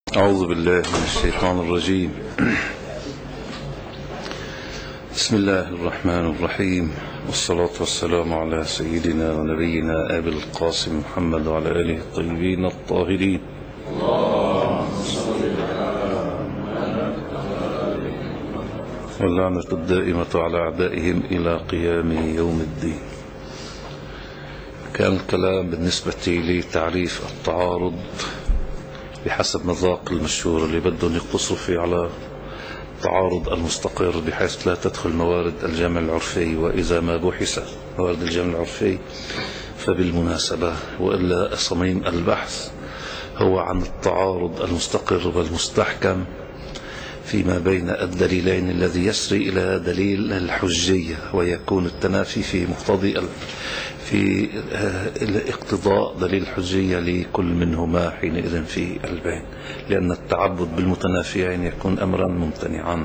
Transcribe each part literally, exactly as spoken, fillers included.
أعوذ بالله من الشيطان الرجيم. بسم الله الرحمن الرحيم، والصلاة والسلام على سيدنا ونبينا أبي القاسم محمد وعلى آله الطيبين الطاهرين. واللعنة الدائمة على أعدائهم إلى قيام يوم الدين. كان الكلام بالنسبة لتعريف التعارض بحسب مذاق المشهور اللي بدهم يقصوا فيه على تعارض المستقر، بحيث لا تدخل موارد الجمع العرفي، وإذا ما بحث موارد الجمع العرفي فبالمناسبة، وإلا صميم البحث هو عن التعارض المستقر والمستحكم فيما بين الدليلين الذي يسري إلى دليل الحجية، ويكون التنافي في مقتضي في اقتضاء دليل الحجية لكل منهما حينئذ في البين، لأن التعبد بالمتنافيين يكون أمرا ممتنعا.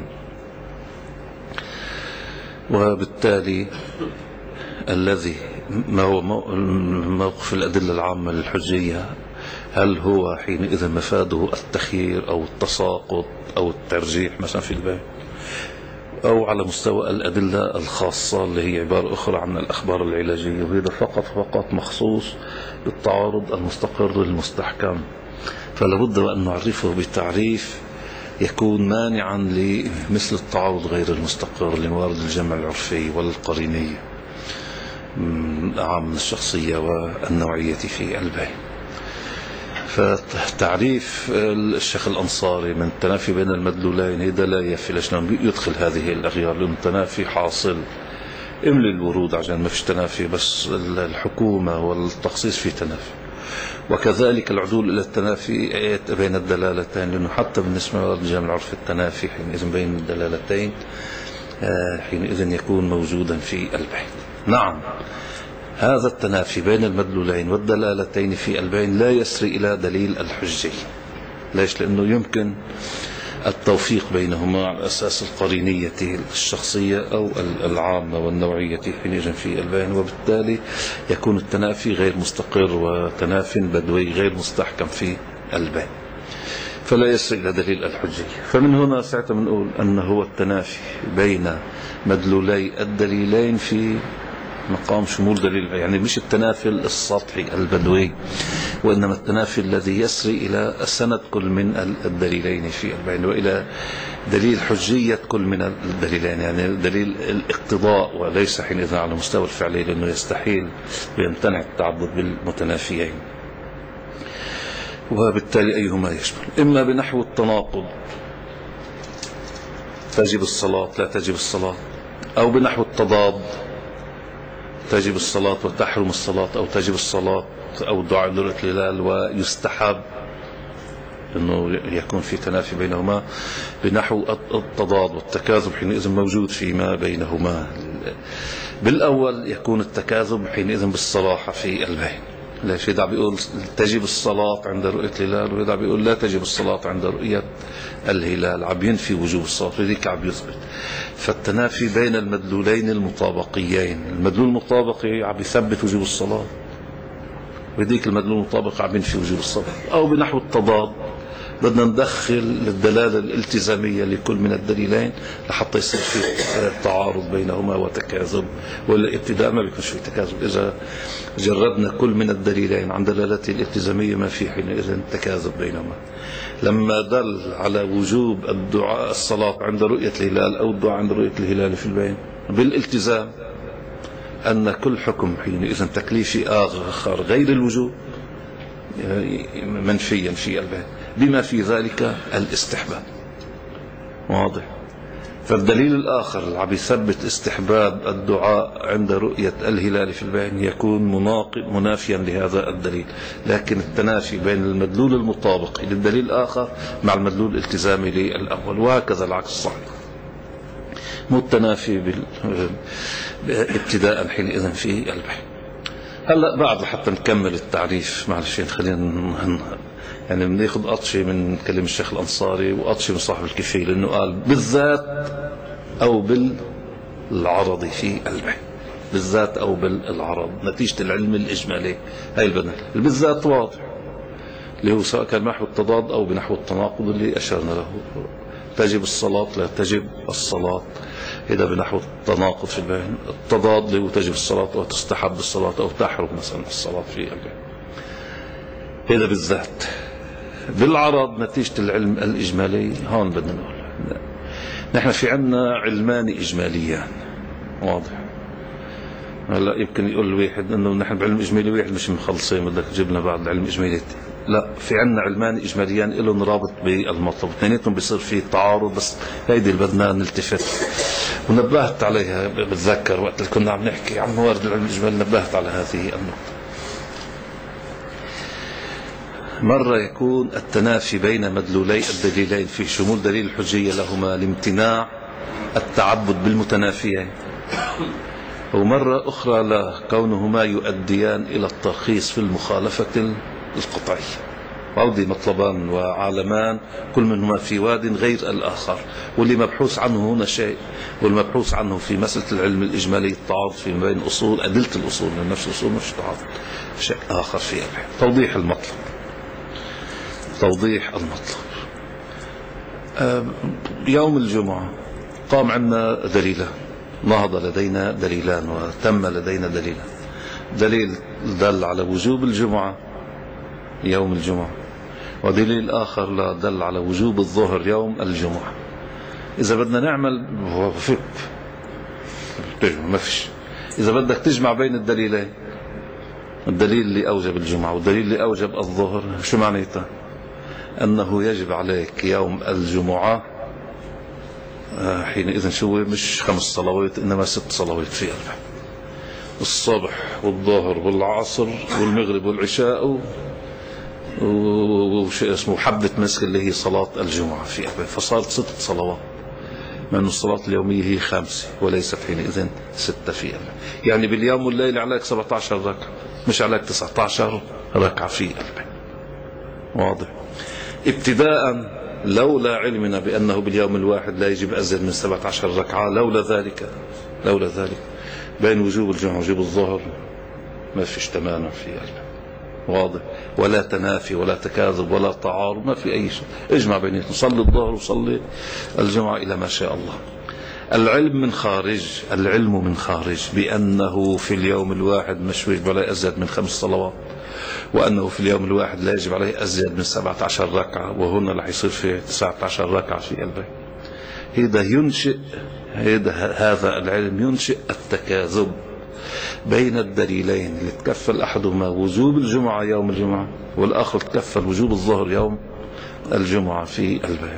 وبالتالي الذي ما هو موقف الأدلة العامة للحجية، هل هو حينئذ مفاده التخيير أو التساقط أو الترجيح مثلا في البين، أو على مستوى الأدلة الخاصة اللي هي عبارة أخرى عن الأخبار العلاجية، وهذا فقط فقط مخصوص بالتعارض المستقر المستحكم. فلابد أن نعرفه بتعريف يكون مانعا لمثل التعارض غير المستقر لموارد الجمع العرفي والقرينية عام الشخصية والنوعية في البين. فتعريف الشيخ الأنصاري من التنافي بين المدلولين هذا لا يفي ليش يدخل هذه الأغيار، لأن التنافي حاصل املي الورود عشان ما فيش تنافي، بس الحكومة والتخصيص في تنافي. وكذلك العدول إلى التنافي بين الدلالتين، لأنه حتى بالنسبة للجمع العرفي التنافي حينئذ بين الدلالتين حينئذ يكون موجودا في البين. نعم، هذا التنافي بين المدلولين والدلالتين في البين لا يسري إلى دليل الحجية. ليش؟ لأنه يمكن التوفيق بينهما على أساس القرينية الشخصية أو العامة والنوعية حينئذ في البين، وبالتالي يكون التنافي غير مستقر وتناف بدوي غير مستحكم في البين، فلا يسري إلى دليل الحجية. فمن هنا ساعتها بنقول أنه هو التنافي بين مدلولي الدليلين في مقام شمول دليل، يعني مش التنافي السطحي البدوي، وإنما التنافي الذي يسري إلى سند كل من الدليلين في البين، وإلى دليل حجية كل من الدليلين، يعني دليل الاقتضاء، وليس حينئذ على مستوى الفعلي، لأنه يستحيل ويمتنع التعبد بالمتنافيين. وبالتالي أيهما يشمل، إما بنحو التناقض تجب الصلاة لا تجب الصلاة، أو بنحو التضاد تجب الصلاة وتحرم الصلاة، أو تجب الصلاة أو دعاء لرؤية الهلال ويستحب، أنه يكون في تنافي بينهما بنحو التضاد والتكاذب حينئذ موجود فيما بينهما. بالأول يكون التكاذب حينئذ بالصراحة في البين. ليش يدع بيقول تجب الصلاة عند رؤية الهلال، ويدع بيقول لا تجب الصلاة عند رؤية الهلال، عم ينفي وجوب الصلاة، وذيك عم يثبت. فالتنافي بين المدلولين المطابقيين، المدلول المطابقي عم يثبت وجوب الصلاة، وذيك المدلول المطابق عم ينفي وجوب الصلاة. أو بنحو التضاد، بدنا ندخل الدلالة الالتزامية لكل من الدليلين لحتى يصير في تعارض بينهما وتكاذب، ولا ابتداء ما بيكون في تكاذب. إذا جردنا كل من الدليلين عن دلالته الالتزامية ما في حينئذ تكاذب بينهما. لما دل على وجوب الدعاء الصلاة عند رؤية الهلال أو الدعاء عند رؤية الهلال في البين بالالتزام، أن كل حكم حينئذ تكليفي آخر غير الوجوب منفيا في البين، بما في ذلك الاستحباب. واضح؟ فالدليل الآخر اللي عم يثبت استحباب الدعاء عند رؤية الهلال في البين يكون مناقض منافيا لهذا الدليل، لكن التنافي بين المدلول المطابق للدليل الآخر مع المدلول الالتزامي للأول، وهكذا العكس صحيح، مو التنافي ابتداء حينئذ في البين. هلا بعد حتى نكمل التعريف، معلش خلينا يعني بناخذ قطشه من كلام الشيخ الأنصاري وقطشه من صاحب الكفيل، انه قال بالذات او بالعرض في البين، بالذات او بالعرض، نتيجه العلم الاجمالي. هاي البدل بالذات واضح، اللي هو سواء كان بنحو التضاد أو بنحو التناقض اللي أشرنا له. تجب الصلاة، لا تجب الصلاة، إذا بنحو التناقض في البين. التضاد اللي هو تجب الصلاة أو تستحب الصلاة أو تحرم مثلا الصلاة في البين. هذا بالذات. بالعرض نتيجة العلم الإجمالي هون بدنا نقول نحن في عنا علمان إجماليان، واضح. هلا يمكن يقول الواحد انه نحن بعلم اجمالي واحد مش مخلصين، بدك تجيب لنا بعض العلم الاجمالي. لا، في عنا علمان اجماليان لهم رابط بالمطلب، اثنيناتهم بيصير في تعارض، بس هيدي اللي بدنا نلتفت ونبهت عليها. بتذكر وقت اللي كنا عم نحكي عن موارد العلم الاجمالي نبهت على هذه النقطة. مرة يكون التنافي بين مدلولي الدليلين في شمول دليل الحجية لهما لامتناع التعبد بالمتنافيين، ومرة أخرى لا كونهما يؤديان إلى الترخيص في المخالفة القطعية. وهذه مطلبان وعالمان كل منهما في واد غير الآخر، واللي مبحوث عنه هنا شيء، والمبحوث عنه في مسألة العلم الإجمالي التعارض في بين أصول أدلة الأصول، لأن نفس الأصول مش تعارض، شيء آخر في العلم. توضيح المطلب توضيح المطلب يوم الجمعة قام عندنا دليلان، نهض لدينا دليلان وتم لدينا دليلان. دليل دل على وجوب الجمعة يوم الجمعة، ودليل آخر لا دل على وجوب الظهر يوم الجمعة. إذا بدنا نعمل فك تجمع ما فيش. إذا بدك تجمع بين الدليلين، الدليل اللي أوجب الجمعة والدليل اللي أوجب الظهر، شو معنيته؟ أنه يجب عليك يوم الجمعة حينئذ شو مش خمس صلوات إنما ست صلوات في أربع، الصبح والظهر والعصر والمغرب والعشاء وشيء اسمه حبة مسك اللي هي صلاة الجمعة في أربع، فصارت ست صلوات، مع أن الصلاة اليومية هي خمسة وليست حينئذ ستة في أربع. يعني باليوم والليل عليك سبعة عشر ركعة، مش عليك تسعة عشر ركعة في أربع. واضح؟ ابتداء لولا علمنا بأنه باليوم الواحد لا يجب أزيد من سبعة عشر ركعة، لولا ذلك لولا ذلك بين وجوب الجمعة ووجوب الظهر ما فيش تمانع في أربع. واضح؟ ولا تنافي ولا تكاذب ولا تعارض، ما في أي شيء. اجمع بينهم، صلي الظهر وصلي الجمعة إلى ما شاء الله. العلم من خارج العلم من خارج بأنه في اليوم الواحد مش يجب عليه أزيد من خمس صلوات، وأنه في اليوم الواحد لا يجب عليه أزيد من سبعة عشر ركعة، وهنا رح يصير في تسعة عشر ركعة في قلبه. هذا ينشئ هذا العلم ينشئ التكاذب بين الدليلين اللي تكفل أحدهما وجوب الجمعة يوم الجمعة والآخر تكفل وجوب الظهر يوم الجمعة في قلبه.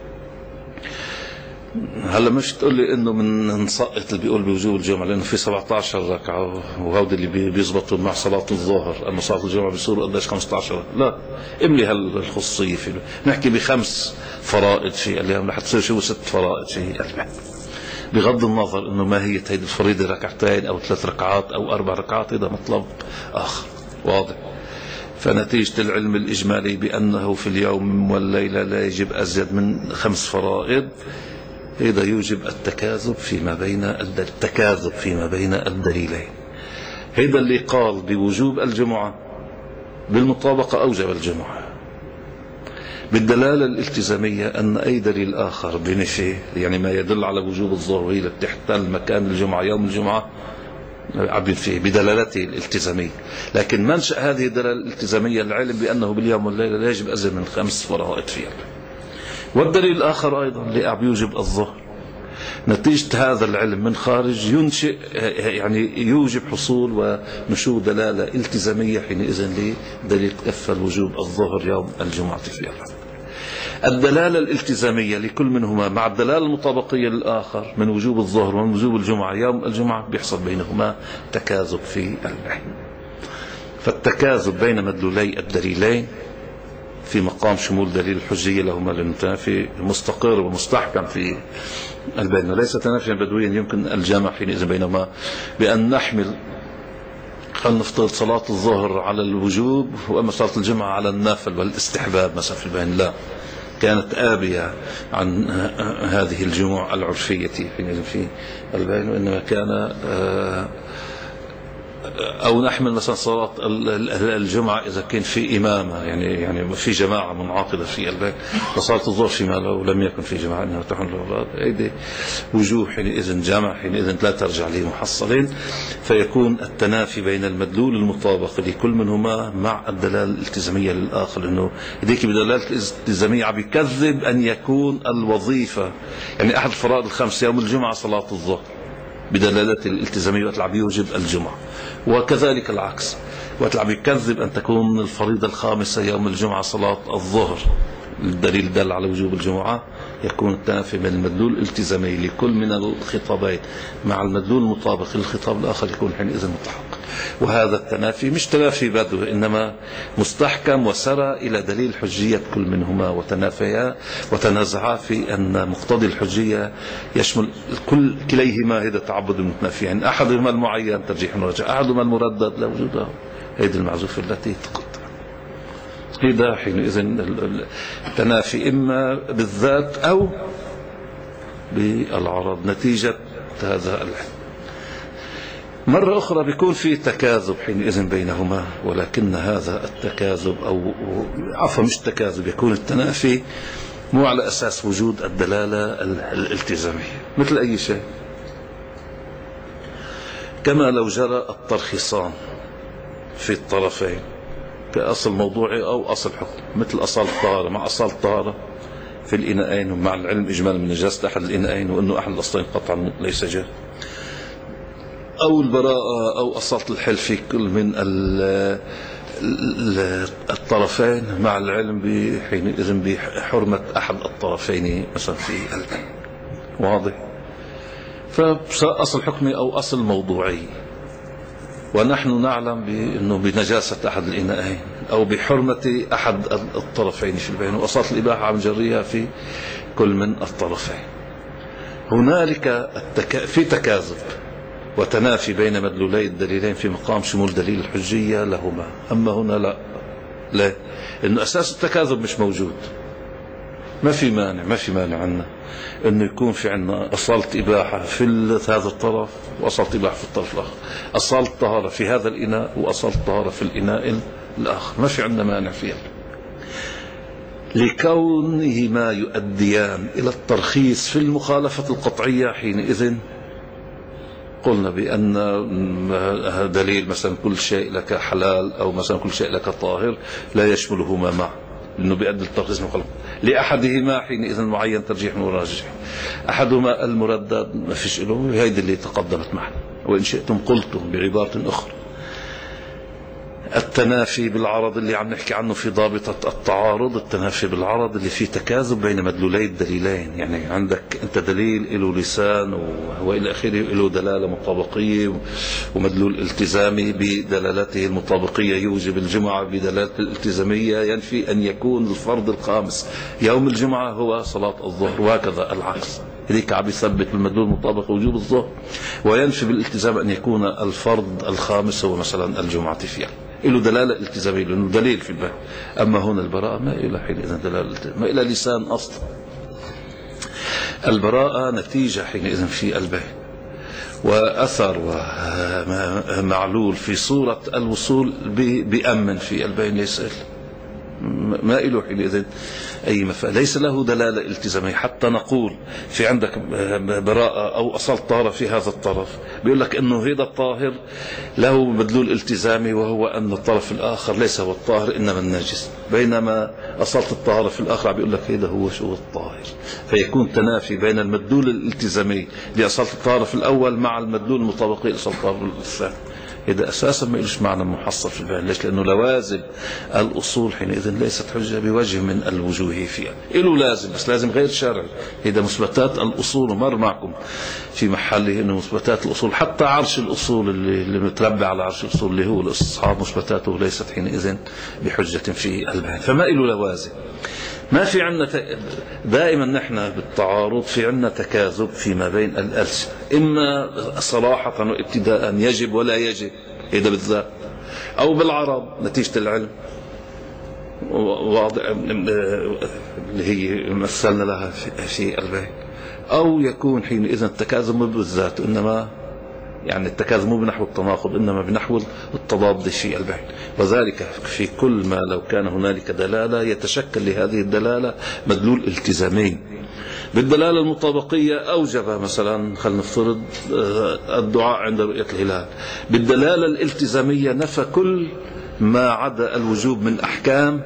هلا مش تقول لي انه من نسقط اللي بيقول بوجوب الجمعه لانه في سبعة عشر ركعه وهود اللي بيزبطوا مع صلاه الظهر، اما صلاه الجمعه بيصيروا قديش خمسة عشر. لا، املي هالخصوصيه فيه. نحكي بخمس فرائض في اليوم رح تصير شو ست فرائض في أربع، بغض النظر انه ما هي هيدي الفريضه ركعتين او ثلاث ركعات او اربع ركعات، هذا مطلب اخر. واضح؟ فنتيجة العلم الإجمالي بأنه في اليوم والليلة لا يجب أزيد من خمس فرائض، هذا يوجب التكاذب فيما بين التكاذب فيما بين الدليلين. هذا اللي قال بوجوب الجمعة بالمطابقة أوجب الجمعة، بالدلالة الالتزامية أن أي دليل آخر بنفي، يعني ما يدل على وجوب الظهر وهي اللي بتحتل مكان الجمعة يوم الجمعة عبين فيه بدلالته الالتزامية. لكن منشأ هذه الدلالة الالتزامية العلم بأنه باليوم والليلة لا يجب أزيد من خمس فرائض فيها. والدليل الآخر أيضا اللي عم يوجب الظهر، نتيجة هذا العلم من خارج ينشئ يعني يوجب حصول ونشوء دلالة التزامية حينئذ لدليل تكفل وجوب الظهر يوم الجمعة في أربع. الدلالة الالتزامية لكل منهما مع الدلالة المطابقية للآخر من وجوب الظهر ومن وجوب الجمعة يوم الجمعة بيحصل بينهما تكاذب في العلم. فالتكاذب بين مدلولي الدليلين في مقام شمول دليل الحجية لهما للمتنافي مستقر ومستحكم في البين، ليس تنافيا بدويا يمكن الجمع حينئذ بينهما بأن نحمل خلينا نفترض صلاة الظهر على الوجوب وأما صلاة الجمعة على النافل والاستحباب مثلا في البين. لا، كانت آبية عن هذه الجموع العرفية حينئذ في البين، وإنما كان أو نحمل مثلا صلاة الجمعة إذا كان في إمامة، يعني يعني في جماعة منعقدة في البيت، وصلاة الظهر فيما لو لم يكن في جماعة إنها تحمل الأولاد، هيدي وجوه حينئذ جمع، حينئذ لا ترجع لي محصلين، فيكون التنافي بين المدلول المطابق لكل منهما مع الدلالة الالتزامية للآخر، لأنه هذيك بدلالة الالتزامية عم يكذب أن يكون الوظيفة، يعني أحد الفرائض الخمس يوم الجمعة صلاة الظهر بدلالة الالتزامية وقت العم يوجب الجمعة، وكذلك العكس وقت العم يكذب أن تكون الفريضة الخامسة يوم الجمعة صلاة الظهر، الدليل دل على وجوب الجمعة، يكون التنافي بين المدلول الالتزامي لكل من الخطابين مع المدلول المطابق للخطاب الآخر يكون حينئذ متحقق. وهذا التنافي مش تنافي بدو، إنما مستحكم وسرى إلى دليل حجية كل منهما، وتنافيا وتنازعا في أن مقتضي الحجية يشمل كل كليهما هذا تعبد المتنافيين، أحدهما المعين ترجيح ورجاء، أحدهما المردد لا وجود له، هذه المعزوفة التي تقدم. هذا حينئذ التنافي إما بالذات أو بالعرض نتيجة هذا الحد. مرة أخرى بيكون في تكاذب حينئذ بينهما، ولكن هذا التكاذب أو عفوا مش تكاذب، يكون التنافي مو على أساس وجود الدلالة الالتزامية مثل أي شيء، كما لو جرى الترخيصان في الطرفين كأصل موضوعي أو أصل حكم، مثل أصالة الطهارة مع أصالة الطهارة في الإناءين، ومع العلم إجمالا من نجاسة أحد الإناءين وأنه أحد الأصلين قطعا ليس جاهل، أو البراءة أو أصالة الحل في كل من الطرفين مع العلم حينئذ بحرمة أحد الطرفين مثلا في البيع. واضح؟ فأصل حكمي أو أصل موضوعي، ونحن نعلم بأنه بنجاسة أحد الإناءين أو بحرمة أحد الطرفين في البيع، وأصالة الإباحة عم جريها في كل من الطرفين. هنالك التك... في تكاذب وتنافي بين مدلولي الدليلين في مقام شمول دليل الحجية لهما، أما هنا لا، لا، إنه أساس التكاذب مش موجود، ما في مانع ما في مانع عنا إنه يكون في عنا أصالة إباحة في هذا الطرف وأصالة إباحة في الطرف الآخر، أصالة الطهارة في هذا الإناء وأصالة الطهارة في الإناء الآخر، ما في عنا مانع فيها، لكونهما يؤديان إلى الترخيص في المخالفة القطعية. حينئذ قلنا بأن دليل مثلا كل شيء لك حلال أو مثلا كل شيء لك طاهر لا يشملهما معا، لأنه بيؤدي الترخيص المخالفة لأحدهما حينئذ معين ترجيح وراجح، أحدهما المردد ما فيش له، هيدي اللي تقدمت معنا. وإن شئتم قلتم بعبارة أخرى التنافي بالعرض اللي عم نحكي عنه في ضابطة التعارض، التنافي بالعرض اللي فيه تكاذب بين مدلولي الدليلين، يعني عندك انت دليل له لسان والى اخره له دلاله مطابقيه ومدلول التزامي بدلالته المطابقيه يوجب الجمعه بدلاله الالتزاميه ينفي ان يكون الفرض الخامس يوم الجمعه هو صلاه الظهر، وهكذا العكس، هذيك عم يثبت بالمدلول المطابق وجوب الظهر وينفي بالالتزام ان يكون الفرض الخامس هو مثلا الجمعه فيها، له دلالة التزامية لأنه دليل في الباب. أما هنا البراءة ما إلى حينئذ دلالة، ما إلى لسان أصلا، البراءة نتيجة حينئذ في الباب وأثر ومعلول في صورة الوصول بأمن في البين، ليس ما إله حينئذ أي مفعول، ليس له دلالة التزامية حتى نقول في عندك براءة أو أصل طهارة في هذا الطرف، بيقول لك أنه هذا الطاهر له مدلول التزامي وهو أن الطرف الآخر ليس هو الطاهر إنما الناجس، بينما أصلت الطهارة في الآخر بيقول لك هذا هو شو الطاهر، فيكون تنافي بين المدلول الالتزامي لأصلت الطهارة في الأول مع المدلول المطابق لأصلت الطهارة في الثاني. إذا أساسا ما إلش معنى محصل في البيان، ليش؟ لأنه لوازم الأصول حينئذ ليست حجة بوجه من الوجوه فيها، إله لازم بس لازم غير شرعي. إذا مثبتات الأصول ومر معكم في محله إنه مثبتات الأصول حتى عرش الأصول اللي, اللي متربى على عرش الأصول اللي هو الأصحاب مثبتاته ليست حينئذ بحجة في البيان، فما إله لوازم. ما في عنا دائما نحن بالتعارض في عنا تكاذب فيما بين الألسنة، إما صراحة وابتداء يجب ولا يجب إذا بالذات، أو بالعرض نتيجة العلم واضح اللي هي مثلنا لها في البيت، أو يكون حينئذ التكاذب بالذات إنما يعني التكاذب مو بنحو التناقض إنما بنحو التضاد في البين، وذلك في كل ما لو كان هنالك دلالة يتشكل لهذه الدلالة مدلول التزامي. بالدلالة المطابقية أوجب مثلا خلينا نفترض الدعاء عند رؤية الهلال، بالدلالة الالتزامية نفى كل ما عدا الوجوب من أحكام،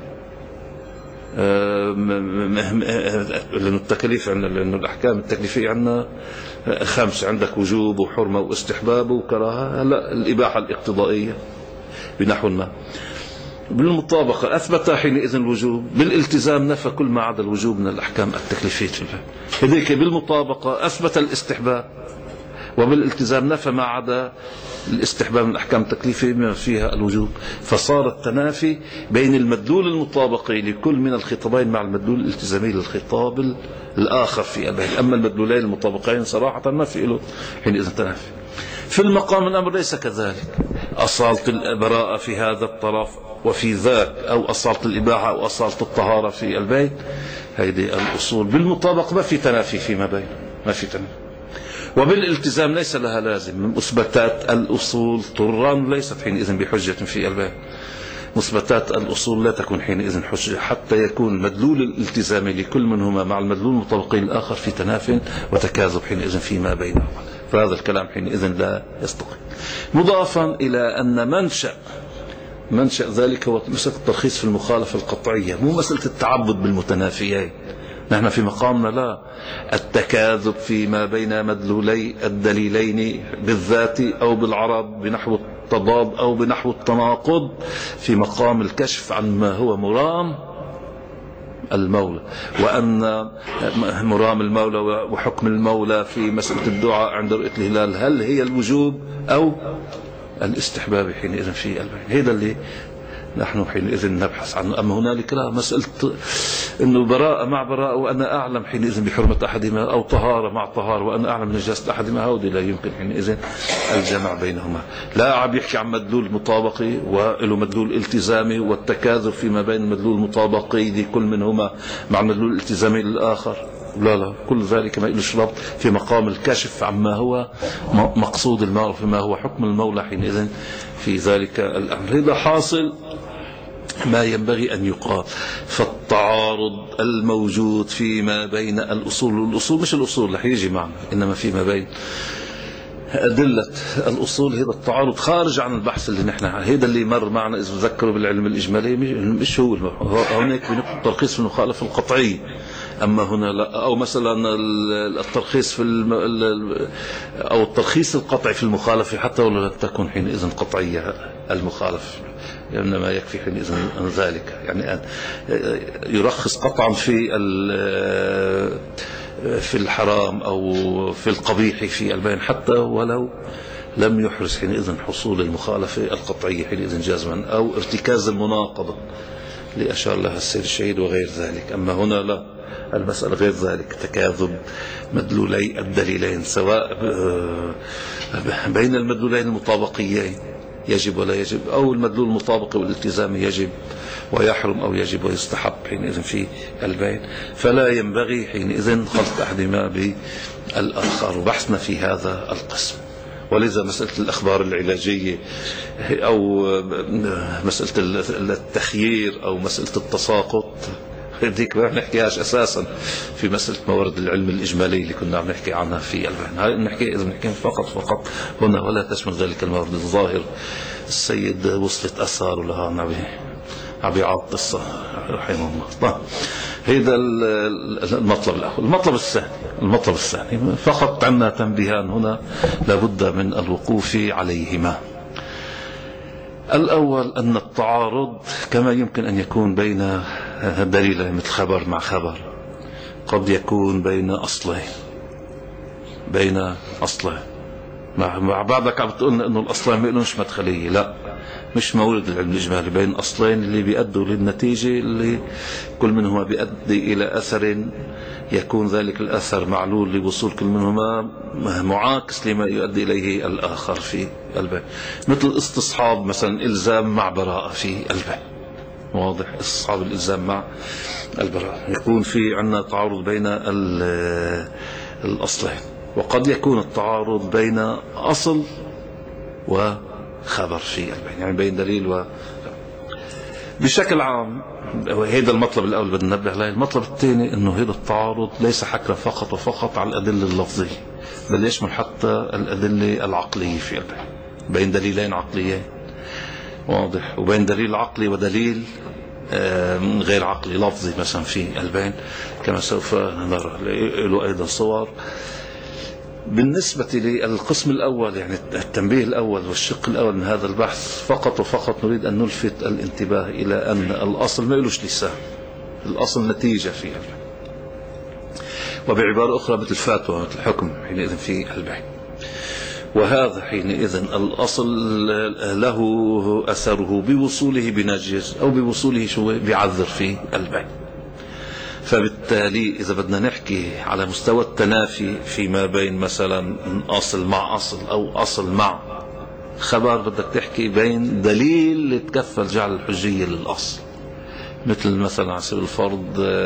لأن التكليف عندنا، لأن الأحكام التكليفية عندنا خمس، عندك وجوب وحرمة واستحباب وكراهة. هلا الإباحة الاقتضائية بنحو ما بالمطابقة أثبت حينئذ الوجوب، بالالتزام نفى كل ما عدا الوجوب من الأحكام التكليفية. هذيك بالمطابقة أثبت الاستحباب، وبالالتزام نفى ما عدا الاستحباب من الأحكام التكليفية بما فيها الوجوب. فصار التنافي بين المدلول المطابقي لكل من الخطابين مع المدلول الالتزامي للخطاب الآخر في البين. أما المدلولين المطابقين صراحة ما في له حينئذ تنافي. في المقام الأمر ليس كذلك، أصالة البراءة في هذا الطرف وفي ذاك، أو أصالة الإباحة أو أصالة الطهارة في البيت، هذه الأصول بالمطابق ما في تنافي فيما بين، ما في تنافي. وبالالتزام ليس لها لازم، من مثبتات الأصول طرا ليست حينئذ بحجة في البيت. مثبتات الأصول لا تكون حينئذ حجة حتى يكون مدلول الالتزام لكل منهما مع المدلول المطابقين الآخر في تناف وتكاذب حينئذ فيما بينهما، فهذا الكلام حينئذ لا يستقيم. مضافا إلى أن منشأ منشأ ذلك هو مسألة الترخيص في المخالفة القطعية، مو مسألة التعبد بالمتنافيين. نحن في مقامنا لا، التكاذب فيما بين مدلولي الدليلين بالذات أو بالعرض بنحو التضاد أو بنحو التناقض في مقام الكشف عن ما هو مرام المولى، وأن مرام المولى وحكم المولى في مسألة الدعاء عند رؤية الهلال هل هي الوجوب أو الاستحباب حينئذ في البين. هذا اللي نحن حينئذ نبحث عنه. أما هنالك لا، مسألة أنه براءة مع براءة وأنا أعلم حينئذ بحرمة أحدهما، أو طهارة مع طهارة وأنا أعلم بنجاسة أحدهما، هودي لا يمكن حينئذ الجمع بينهما. لا عم يحكي عن مدلول مطابقي وله مدلول التزامي، والتكاذب فيما بين المدلول المطابقي لكل منهما مع المدلول الالتزامي للآخر، لا لا، كل ذلك ما إلوش ربط في مقام الكشف عما هو مقصود المولى، فيما هو حكم المولى حينئذ في ذلك الأمر. هذا حاصل ما ينبغي أن يقال. فالتعارض الموجود فيما بين الأصول والأصول، مش الأصول رح يجي معنا، إنما فيما بين أدلة الأصول، هذا التعارض خارج عن البحث اللي نحن هذا اللي مر معنا إذا تذكروا بالعلم الإجمالي، مش هو هناك بنقطة الترخيص في المخالفة القطعية. أما هنا لا، أو مثلا الترخيص في الم... أو الترخيص القطعي في المخالفة حتى ولا تكون حينئذ قطعية المخالفة، إنما يكفي حينئذ عن ذلك، يعني أن يرخص قطعا في في الحرام أو في القبيح في البين حتى ولو لم يحرز حينئذ حصول المخالفة القطعية حينئذ جازما، أو ارتكاز المناقضة اللي أشار لها السيد الشهيد وغير ذلك. أما هنا لا، المسألة غير ذلك، تكاذب مدلولي الدليلين سواء بين المدلولين المطابقيين يجب ولا يجب، أو المدلول المطابق والالتزامي يجب ويحرم أو يجب ويستحب حينئذ في البين. فلا ينبغي حينئذ خلط أحدهما بالآخر، وبحثنا في هذا القسم. ولذا مسألة الأخبار العلاجية أو مسألة التخيير أو مسألة التساقط هذيك ما بنحكيهاش أساسا في مسألة موارد العلم الإجمالي اللي كنا عم نحكي عنها في البين. هاي نحكي إذا نحكي فقط فقط هنا، ولا تشمل ذلك الموارد الظاهر. السيد وصلت أثار لها نبي أبي عاطس رحمه الله. طيب هذا المطلب الأول. المطلب الثاني المطلب الثاني فقط عندنا تنبيهان هنا لابد من الوقوف عليهما. الأول أن التعارض كما يمكن أن يكون بين دليلين مثل خبر مع خبر، قد يكون بين أصلين بين أصلين مع بعضك عم تقولنا أنه الأصلين ما لهمش مدخلية. لا، مش مورد العلم الإجمالي، بين أصلين اللي بيأدوا للنتيجة اللي كل منهما بيؤدي إلى أثر يكون ذلك الأثر معلول لوصول كل منهما معاكس لما يؤدي إليه الآخر في البين، مثل استصحاب مثلا إلزام مع براءة في البين. واضح؟ استصحاب الإلزام مع البراءة يكون في عندنا تعارض بين الأصلين. وقد يكون التعارض بين أصل وخبر في البين، يعني بين دليل و بشكل عام. هذا المطلب الأول بدنا ننبه عليه. المطلب الثاني أنه هذا التعارض ليس حكرا فقط وفقط على الأدلة اللفظية، بل يشمل حتى الأدلة العقلية في البين، بين دليلين عقليين واضح، وبين دليل عقلي ودليل غير عقلي لفظي مثلا في البين، كما سوف نرى له أيضا صور. بالنسبة للقسم الأول، يعني التنبيه الأول والشق الأول من هذا البحث، فقط وفقط نريد أن نلفت الانتباه إلى أن الأصل ما يلوش لسان، الأصل نتيجة فيها، وبعبارة أخرى مثل الفتوى مثل الحكم حينئذ في البين. وهذا حينئذ الأصل له أثره بوصوله بنجز أو بوصوله شو بعذر في البين. فبالتالي إذا بدنا نحكي على مستوى التنافي فيما بين مثلا أصل مع أصل أو أصل مع خبر، بدك تحكي بين دليل اللي تكفل جعل الحجية للأصل، مثل مثلا على سبيل الفرض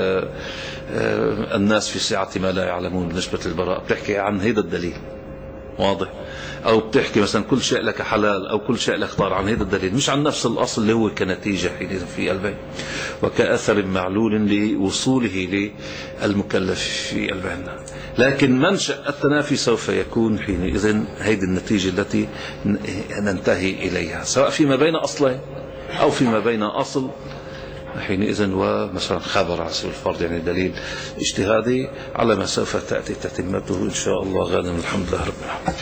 الناس في سعة ما لا يعلمون بالنسبة للبراءة، بتحكي عن هذا الدليل واضح، أو بتحكي مثلا كل شيء لك حلال أو كل شيء لك طار، عن هذا الدليل مش عن نفس الأصل اللي هو كنتيجة حينئذ في البين وكأثر معلول لوصوله للمكلف في البين. لكن منشأ التنافي سوف يكون حينئذ هذه النتيجة التي ننتهي إليها، سواء فيما بين أصلين أو فيما بين أصل حينئذ ومثلا خبر على سبيل الفرض، يعني دليل اجتهادي على ما سوف تأتي تتمته إن شاء الله غدا. الحمد لله رب العالمين.